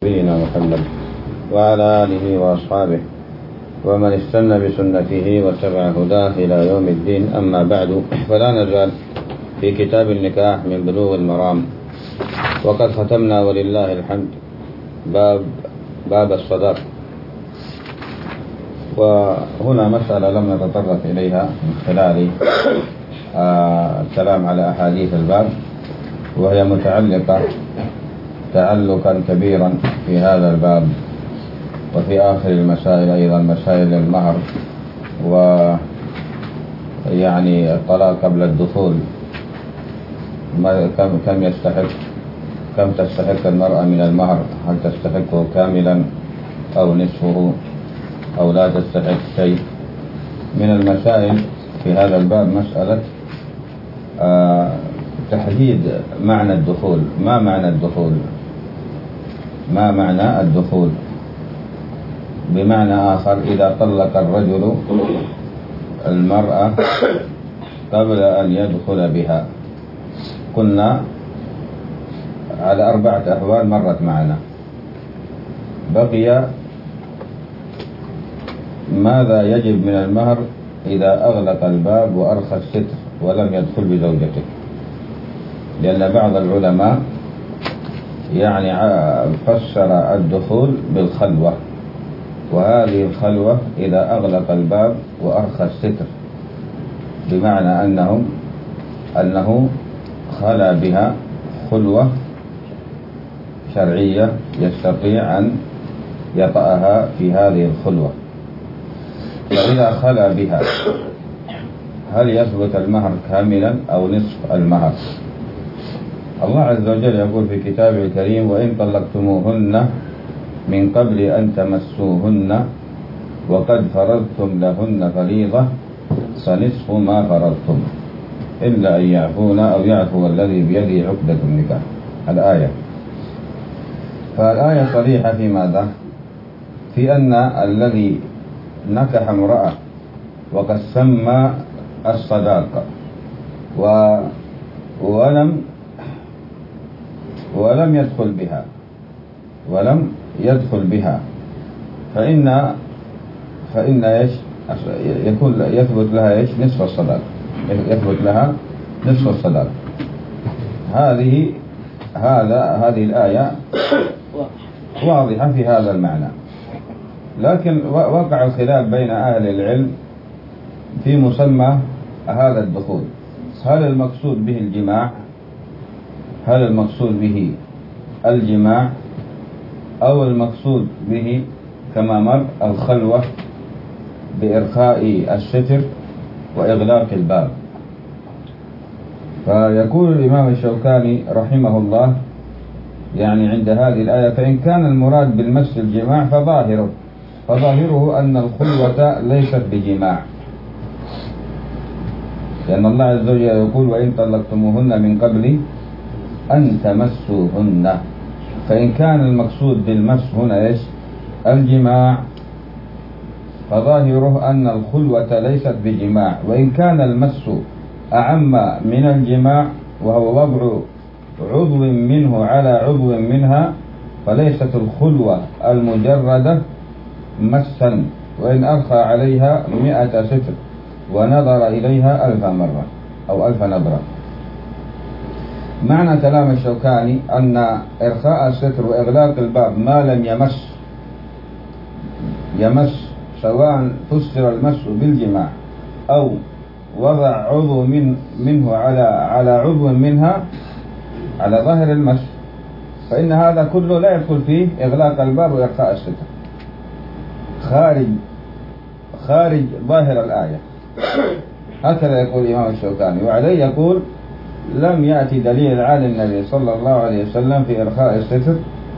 نبينا محمد وعلى آله وأصحابه ومن استنى بسنته واتبع هداه إلى يوم الدين. أما بعد، فلا نزال في كتاب النكاح من بلوغ المرام، وقد ختمنا ولله الحمد باب الصداق. وهنا مسألة لم نتطرق إليها من خلال الكلام على أحاديث الباب، وهي متعلقة تعلقا كبيرا في هذا الباب وفي آخر المسائل أيضا مسائل المهر، ويعني الطلاق قبل الدخول، كم تستحق المرأة من المهر، هل تستحقه كاملا أو نصفه أو لا تستحق شيء. من المسائل في هذا الباب مسألة تحديد معنى الدخول. ما معنى الدخول؟ بمعنى آخر، إذا طلق الرجل المرأة قبل أن يدخل بها، قلنا على 4 أحوال مرت معنا. بقي ماذا يجب من المهر إذا أغلق الباب وأرخى الستر ولم يدخل بزوجته، لأن بعض العلماء يعني فسر الدخول بالخلوة، وهذه الخلوة إذا أغلق الباب وأرخى الستر، بمعنى أنه خلى بها خلوة شرعية يستطيع أن يطأها في هذه الخلوة. فإذا خلى بها هل يثبت المهر كاملا أو نصف المهر؟ الله عز وجل يقول في كتابه الكريم: وإن طلقتموهن من قبل أن تمسوهن وقد فرضتم لهن فريضة فنصف ما فرضتم إلا أن يعفون أو يعفو الذي بيده عقدة النكاح. الآية. فالآية صريحة في ماذا؟ في أن الذي نكح امرأة وقد سمى الصداقة ولم يدخل بها فإن يثبت لها نصف الصداق. هذه الآية واضحة في هذا المعنى. لكن وقع الخلاف بين أهل العلم في مسمى هذا الدخول. هل المقصود به الجماع أو المقصود به كما مر الخلوة بإرخاء الستر وإغلاق الباب؟ فيقول الإمام الشوكاني رحمه الله يعني عند هذه الآية: فإن كان المراد بالمس الجماع فظاهره أن الخلوة ليست بجماع، لأن الله عز وجل يقول: وإن طلقتموهن من قبل أن تمسوهن. فإن كان المقصود بالمس هنا الجماع، فظاهره أن الخلوة ليست بجماع. وإن كان المس أعم من الجماع وهو وضع عضو منه على عضو منها، فليست الخلوة المجردة مسا، وإن أرخى عليها 100 ستر ونظر إليها 1000 مرة أو 1000 نظرة. معنى كلام الشوكاني أن إرخاء الستر وإغلاق الباب ما لم يمس، سواء فسر المس بالجماع أو وضع عضو منه على عضو منها على ظاهر المس، فإن هذا كله لا يدخل فيه إغلاق الباب وإرخاء الستر، خارج ظاهر الآية. هكذا يقول الإمام الشوكاني. وعليه يقول: لم يأتي دليل عن النبي صلى الله عليه وسلم في إرخاء الستر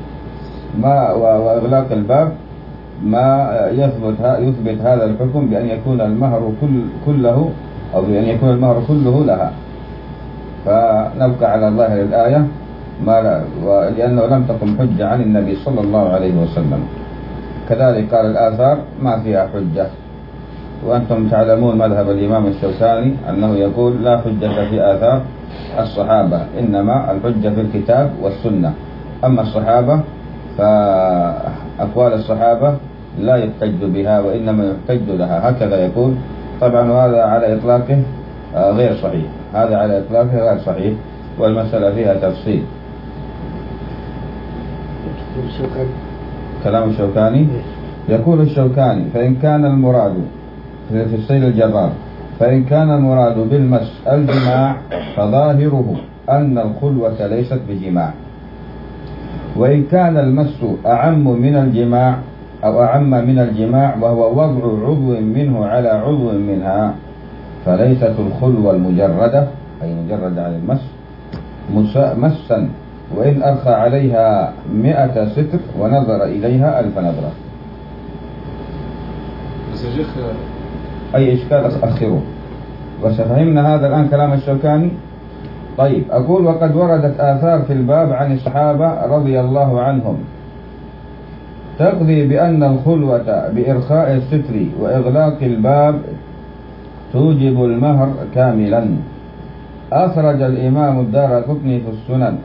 وإغلاق الباب ما يثبت هذا الحكم بأن يكون المهر كله أو بأن يكون المهر كله لها. فنبقى على ظاهر الآية لأنه لم تقم حجة عن النبي صلى الله عليه وسلم. كذلك قال الآثار ما فيها حجة. وأنتم تعلمون مذهب الإمام الشوكاني أنه يقول: لا حجة في آثار الصحابة، إنما الحجة في الكتاب والسنة. أما الصحابة فأقوال الصحابة لا يحتج بها وإنما يحتج لها، هكذا يقول. طبعا هذا على إطلاقه غير صحيح، هذا على إطلاقه غير صحيح، والمسألة فيها تفصيل. كلام الشوكاني يقول الشوكاني: فإن كان المراد في الصيل الجرار، فإن كان المراد بالمس الجماع فظاهره أن الخلوة ليست بجماع، وإن كان المس أعم من الجماع أو أعم من الجماع وهو وضع عضو منه على عضو منها، فليست الخلوة المجردة أي مجرد عن المس مسا، وإن أرخى عليها 100 ستر ونظر إليها 1000 نظرة. بس يا شيخ أي إشكال أخره، وسفهمنا هذا الآن كلام الشوكاني. طيب، أقول: وقد وردت آثار في الباب عن الصحابة رضي الله عنهم تقضي بأن الخلوة بإرخاء الستر وإغلاق الباب توجب المهر كاملا. أخرج الإمام الدارقطني في السنن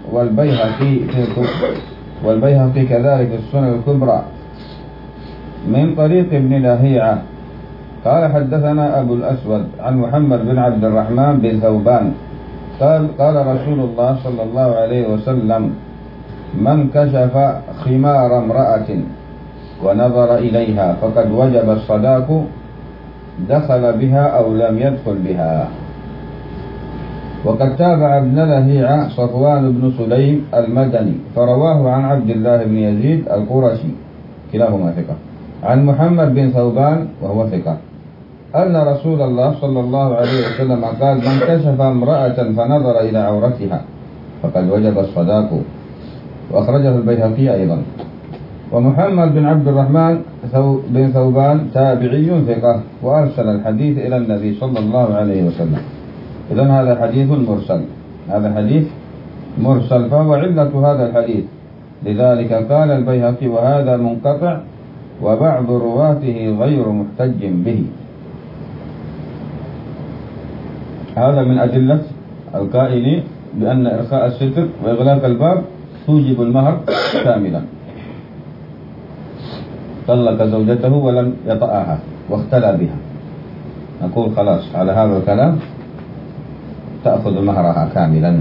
والبيهقي كذلك في السنن الكبرى من طريق ابن لهيعة قال: حدثنا أبو الأسود عن محمد بن عبد الرحمن بن ثوبان قال رسول الله صلى الله عليه وسلم: من كشف خمار امرأة ونظر إليها فقد وجب الصداق، دخل بها أو لم يدخل بها. وقد تابع ابن لهيعة صفوان بن سليم المدني فرواه عن عبد الله بن يزيد القرشي كلاهما ثقة عن محمد بن ثوبان وهو ثقة أن رسول الله صلى الله عليه وسلم قال: من كشف امرأة فنظر إلى عورتها فقد وجب الصداق، وأخرجه البيهقي أيضا. ومحمد بن عبد الرحمن بن ثوبان تابعي ثقة وأرسل الحديث إلى النبي صلى الله عليه وسلم. إذن هذا حديث مرسل، هذا حديث مرسل، فهو علة هذا الحديث. لذلك قال البيهقي: وهذا منقطع وبعض رواته غير محتج به. هذا من أدلة القائل بأن إرخاء الستر وإغلاق الباب توجب المهر كاملا. طلق زوجته ولم يطأها واختلى بها، نقول خلاص على هذا الكلام تأخذ مهرها كاملا.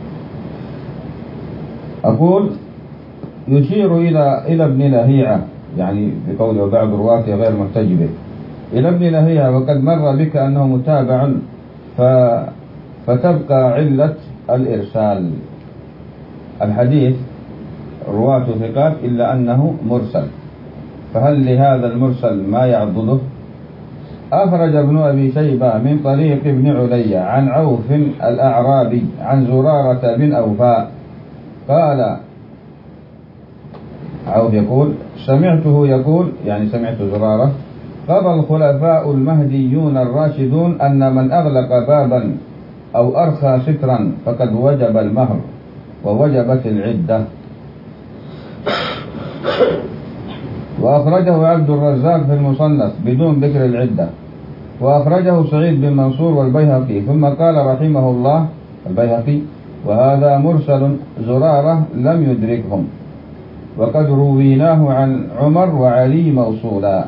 أقول: يشير إلى ابن لهيعة، يعني بقوله وبعض رواته غير محتج به، إلى ابن لهيعة وقد مر بك أنه متابع، فتبقى علة الإرسال. الحديث رواة ثقات إلا أنه مرسل، فهل لهذا المرسل ما يعضده؟ أخرج ابن أبي شيبة من طريق ابن علي عن عوف الأعرابي عن زرارة بن أوفاء قال: عوف يقول: سمعته يقول، يعني سمعت زرارة: قضى الخلفاء المهديون الراشدون أن من أغلق بابا أو أرخى سترا فقد وجب المهر ووجبت العدة. وأخرجه عبد الرزاق في المصنف بدون ذكر العدة، وأخرجه سعيد بن منصور والبيهقي. ثم قال رحمه الله البيهقي: وهذا مرسل زرارة لم يدركهم، وقد رويناه عن عمر وعلي موصولا.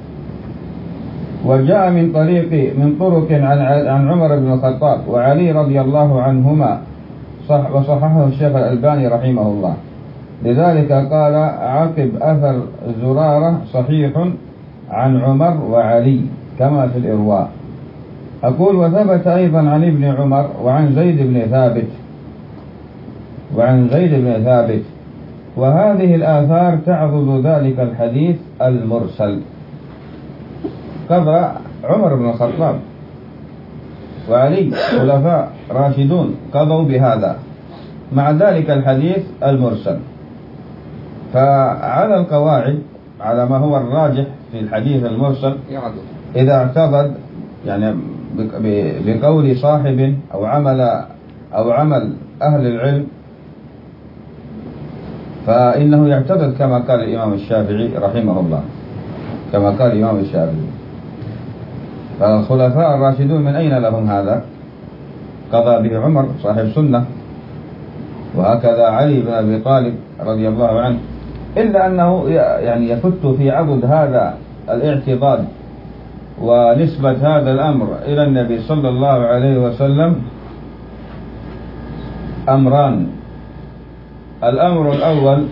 وجاء من طرق عن عمر بن الخطاب وعلي رضي الله عنهما، وصححه الشيخ الألباني رحمه الله. لذلك قال عقب أثر زرارة صحيح عن عمر وعلي كما في الإرواء. أقول: وثبت أيضا عن ابن عمر وعن زيد بن ثابت، وهذه الآثار تعضد ذلك الحديث المرسل. قضى عمر بن الخطاب وعلي خلفاء راشدون قضوا بهذا مع ذلك الحديث المرسل. فعلى القواعد، على ما هو الراجح في الحديث المرسل، إذا اعتضد يعني بقول صاحب أو عمل أهل العلم، فإنه يعتضد كما قال الإمام الشافعي رحمه الله، كما قال الإمام الشافعي. فالخلفاء الراشدون من أين لهم هذا؟ قضى به عمر صاحب سنة، وهكذا علي بن أبي طالب رضي الله عنه إلا أنه يعني يفت في عضد هذا الاعتقاد ونسبة هذا الأمر إلى النبي صلى الله عليه وسلم أمران. الأمر الأول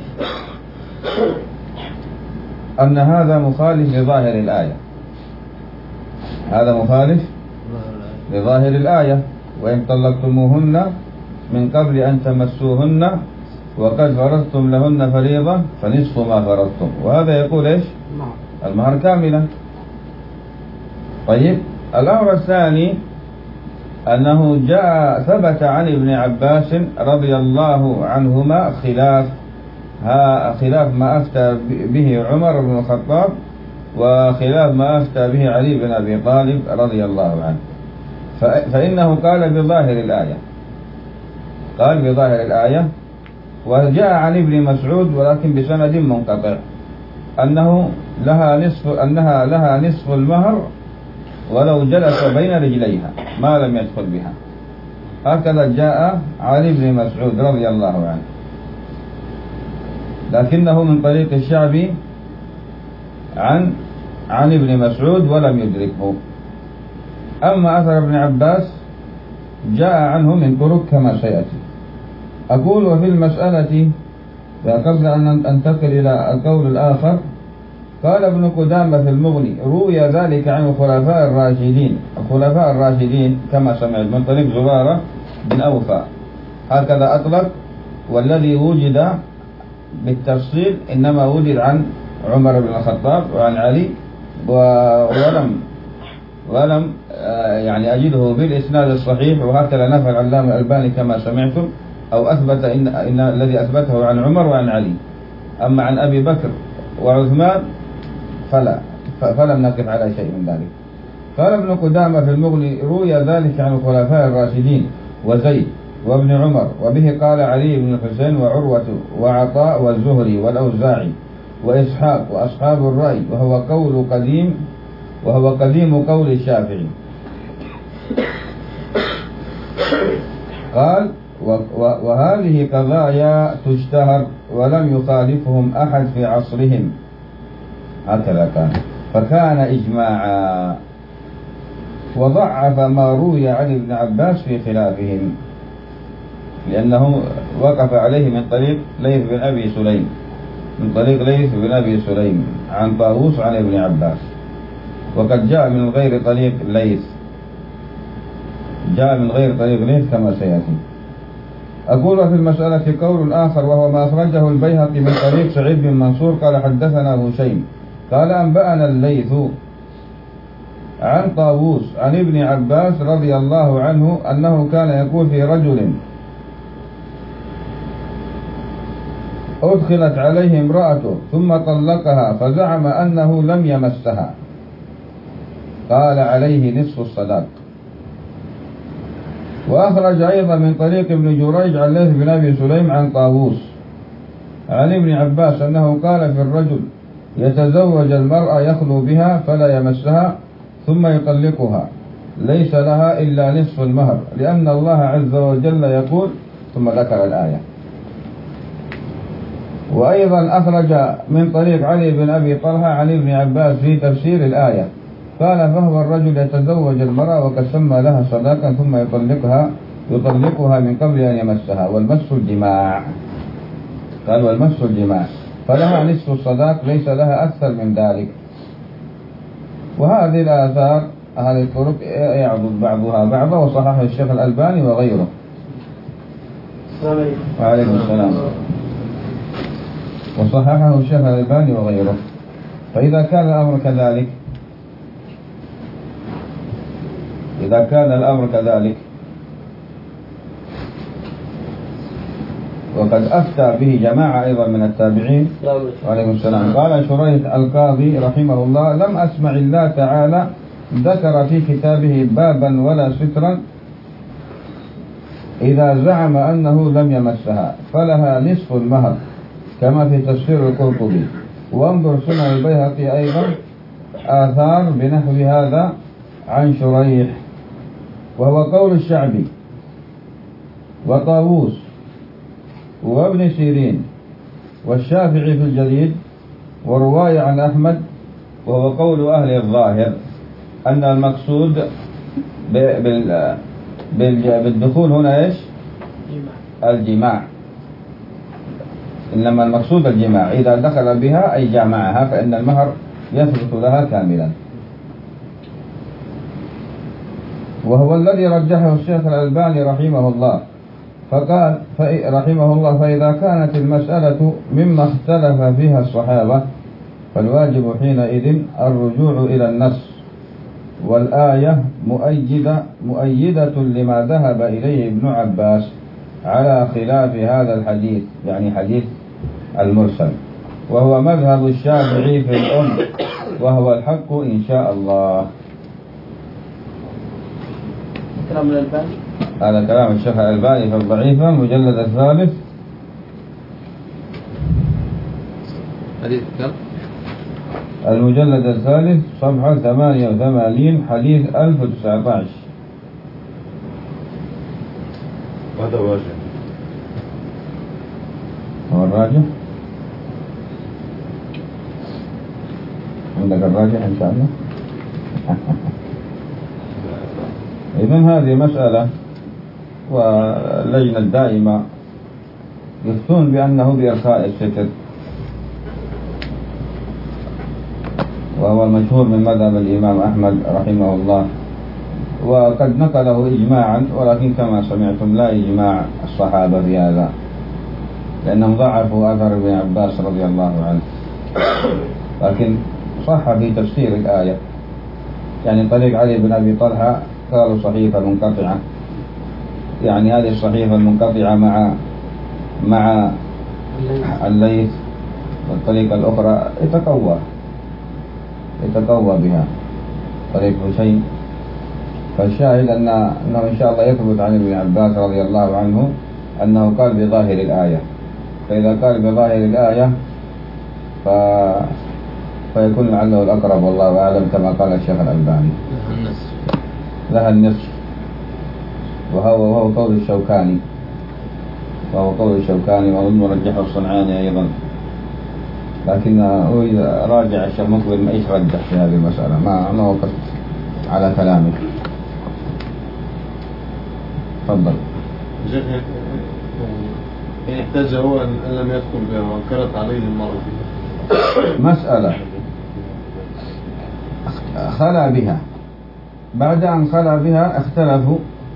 أن هذا مخالف لظاهر الآية، هذا مخالف لظاهر الآية: وإن طلقتموهن من قبل أن تمسوهن وقد فرضتم لهن فريضة فنصف ما فرضتم، وهذا يقول إيش؟ المهر كاملا. طيب، الأمر الثاني أنه ثبت عن ابن عباس رضي الله عنهما خلاف ما أفتى به عمر بن الخطاب وخلاف ما أفتى به علي بن أبي طالب رضي الله عنه. فإنه قال بظاهر الآية، وجاء عن ابن مسعود ولكن بسند منقطع أنها لها نصف المهر ولو جلس بين رجليها ما لم يدخل بها. هكذا جاء عن ابن مسعود رضي الله عنه، لكنه من طريق الشعبي عن ابن مسعود ولم يدركه. أما أثر ابن عباس جاء عنه من طرق كما سيأتي. أقول: وفي المسألة، قبل أن أنتقل إلى القول الآخر، قال ابن قدامة في المغني: روي ذلك عن الخلفاء الراشدين كما سمعت من طريق زبارة بن أوفى، هكذا أطلق، والذي وجد بالتفصيل إنما وجد عن عمر بن الخطاب وعن علي، ولم يعني أجده بالإسناد الصحيح، وهكذا نفى العلامة الألباني كما سمعتم، أو أثبت إن الذي أثبته عن عمر وعن علي. أما عن أبي بكر وعثمان فلم نقف على شيء من ذلك. قال ابن قدامة في المغني: روي ذلك عن الخلفاء الراشدين وزيد وابن عمر، وبه قال علي بن الحسين وعروة وعطاء والزهري والأوزاعي وإسحاق وأصحاب الرأي، وهو قديم قول الشافعي. قال: وهذه قضايا تشتهر ولم يخالفهم أحد في عصرهم، هكذا كان، فكان إجماعا، وضعف ما روي عن ابن عباس في خلافهم، لأنه وقف عليه من طريق ليث بن أبي سليم عن طاووس عن ابن عباس، وقد جاء من غير طريق ليث كما سيأتي. أقول: في المسألة قول آخر، وهو ما أخرجه البيهقي من طريق سعيد بن منصور قال: حدثنا هشيم قال: أنبأنا الليث عن طاووس عن ابن عباس رضي الله عنه أنه كان يقول في رجل أدخلت عليه امرأته ثم طلقها فزعم أنه لم يمسها، قال: عليه نصف الصداق. وأخرج أيضا من طريق ابن جريج عن ليث بن أبي سليم عن طاووس عن ابن عباس أنه قال في الرجل يتزوج المرأة يخلو بها فلا يمسها ثم يطلقها ليس لها إلا نصف المهر، لأن الله عز وجل يقول، ثم ذكر الآية. وأيضا أخرج من طريق علي بن أبي طلحة عن ابن عباس في تفسير الآية قال: فهو الرجل يتزوج المرأة وقد سمى لها صداقا ثم يطلقها من قبل أن يمسها، والمس الجماع. قال: والمس الجماع، فلها نصف الصداق ليس لها أكثر من ذلك. وهذه الآثار هذه الطرق يعضد بعضها بعضا، وصححه الشيخ الألباني وغيره. وعليكم السلام. وصححه الشيخ الألباني وغيره. فإذا كان الأمر كذلك وقد أفتى به جماعة أيضا من التابعين. وعليكم السلام. قال شريح القاضي رحمه الله: لم أسمع الله تعالى ذكر في كتابه بابا ولا سترا إذا زعم أنه لم يمسها فلها نصف المهر، كما في تفسير القرطبي. وانظر سنن البيهقي أيضا آثار بنحو هذا عن شريح، وهو قول الشعبي وطاووس وابن سيرين والشافعي في الجديد، ورواية عن أحمد، وهو قول أهل الظاهر أن المقصود بالدخول هنا إيش؟ الجماع. إنما المقصود الجماع، إذا دخل بها أي جامعها فإن المهر يثبت لها كاملا. وهو الذي رجحه الشيخ الألباني رحمه الله، فقال رحمه الله: فإذا كانت المسألة مما اختلف فيها الصحابة فالواجب حينئذ الرجوع إلى النص، والآية مؤيدة لما ذهب إليه ابن عباس على خلاف هذا الحديث، يعني حديث المرسل، وهو مذهب الشافعي في الأم، وهو الحق إن شاء الله. كلام الألباني، هذا كلام الشيخ الألباني في الضعيفة المجلد الثالث، حديث كم؟ المجلد الثالث صفحة 88 حديث 1019. هذا راجع. هو الراجح؟ عندك الراجح إن شاء الله؟ إذن هذه مسألة، واللجنة الدائمة يفتون بأنه بإرخاء الستر، وهو المشهور من مذهب الإمام أحمد رحمه الله، وقد نقله إجماعا، ولكن كما سمعتم لا إجماع الصحابة في هذا، لأنهم ضعفوا أثر ابن عباس رضي الله عنه، لكن صح في تفسير الآية، يعني طريق علي بن أبي طلحة قالوا صحيفة منقطعة، يعني هذه الصحيفة المنقطعة مع الليث، والطريقة الأخرى يتقوى بها طريق حسين. فالشاهد أنه إن شاء الله يثبت عن ابن عباس رضي الله عنه أنه قال بظاهر الآية، فإذا قال بظاهر الآية فيكون لعله الأقرب، والله أعلم، كما قال الشيخ الألباني لها النصف، وهو قول الشوكاني، وأظن رجحه الصنعاني أيضا، لكن راجع الشيخ مقبل ايش رجح في هذه المسألة، ما وقفت على كلامه. تفضل. إن احتاج هو أن لم يدخل بها وانكرت عليه المرة مسألة خلع بها، بعد أن خلع بها اختلفوا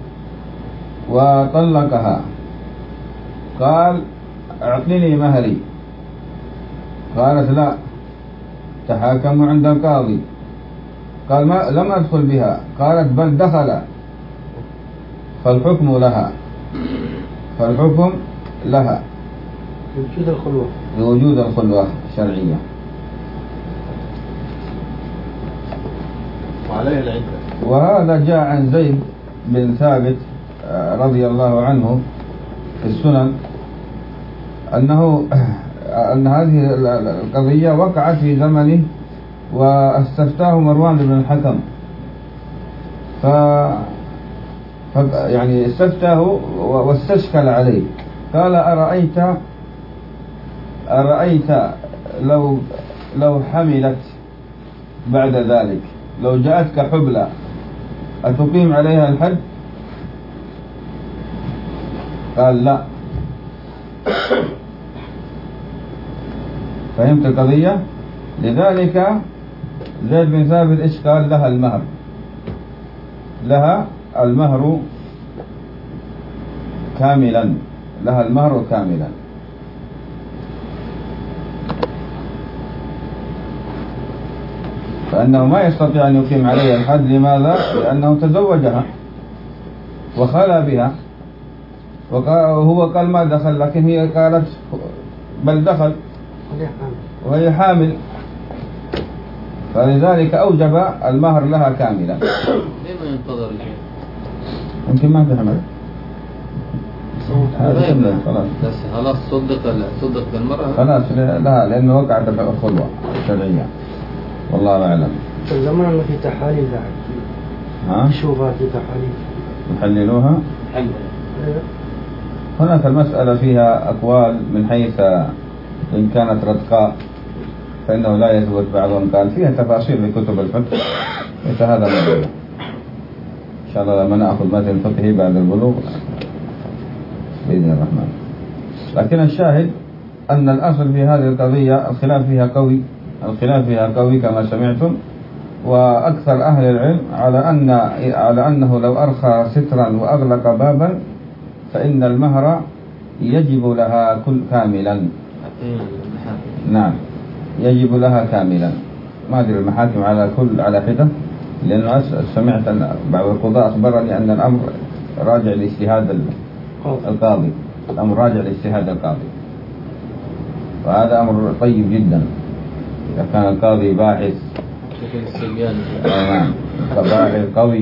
وطلقها، قال: اعطني مهري، قالت: لا، تحاكموا عند القاضي، قال: ما لم أدخل بها، قالت: بل دخل، فالحكم لها لوجود الخلوة الشرعية، وعليه العدة. وهذا جاء عن زيد بن ثابت رضي الله عنه في السنن أن هذه القضية وقعت في زمنه، واستفتاه مروان بن الحكم، يعني استفتاه واستشكل عليه، قال: أرأيت لو حملت بعد ذلك، لو جاءتك حبلى أتقيم عليها الحد؟ قال: لا. فهمت القضية؟ لذلك زيد بن ثابت إيش قال؟ لها المهر كاملا، فأنه ما يستطيع أن يقيم عليها الحد. لماذا؟ لأنه تزوجها وخلى بها، وهو قال ما دخل، لكن هي قالت بل دخل وهي حامل، فلذلك أوجب المهر لها كاملا. لما ينتظر الشيء؟ يمكن ما تحمل، بس خلاص صدق المرأة، خلاص لا، لأنه وقعت الخلوة الشرعية، والله أعلم. زمان في تحاليل بعد، شوفها في تحاليل يحللوها. هناك المسألة فيها أقوال من حيث إن كانت رتقاء فإنه لا يثبت. بعضهم قال فيها تفاصيل في كتب الفقه، ليس هذا موضوع. إن شاء الله لما نأخذ متن فقهي بعد البلوغ بإذن الرحمن. لكن الشاهد أن الأصل في هذه القضية الخلاف فيها قوي كما سمعتم، وأكثر أهل العلم على أنه لو أرخى سترا وأغلق بابا فإن المهر يجب لها كاملا. نعم يجب لها كاملا. ما أدري المحاكم على حدة، لأنه سمعت أن بعض القضاء أخبرني أن الأمر راجع لاجتهاد القاضي. الأمر راجع لاجتهاد القاضي، وهذا أمر طيب جدا. إذا كان القاضي باحث باحث قوي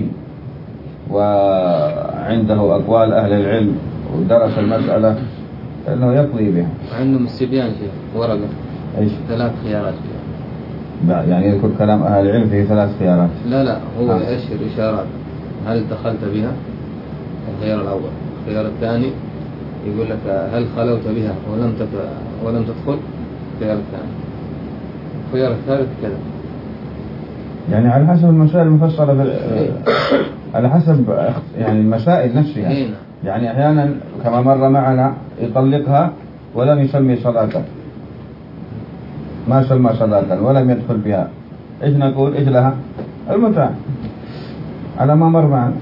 وعنده أقوال أهل العلم ودرس المسألة فإنه يقضي بها. عندهم السبيان فيها ورقة إيش 3 خيارات فيها. يعني يذكر كلام أهل العلم فيه 3 خيارات. لا هو يأشر إشارات. هل دخلت بها؟ الخيار الأول. الخيار الثاني يقول لك هل خلوت بها ولم تدخل؟ الخيار الثاني. الخيار الثالث كذا. يعني على حسب المسائل المفصلة على حسب يعني المسائل نفسها. يعني أحيانا كما مر معنا يطلقها ولم يسمي صلاة، ما سمى صلاة ولم يدخل بها، إيش نقول؟ إيش لها؟ المتعة على ما مر معنا.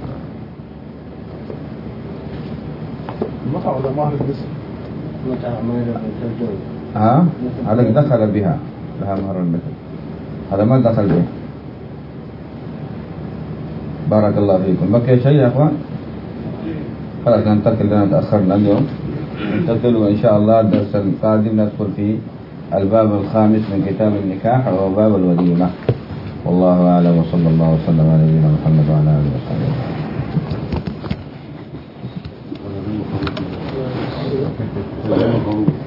المتعة ولا مهر النساء؟ المتعة ما يدخل. هذا دخل بها لها مهر المثل، هذا ما دخل بها. بارك الله فيكم. بقي شيء يا أخوان؟ خلاص ننتقل، لنا تأخرنا اليوم. ننتقل وإن شاء الله الدرس القادم ندخل في الباب الخامس من كتاب النكاح وهو باب الوليمة. والله أعلم، وصلى الله وسلم على نبينا محمد وعلى آله وصحبه.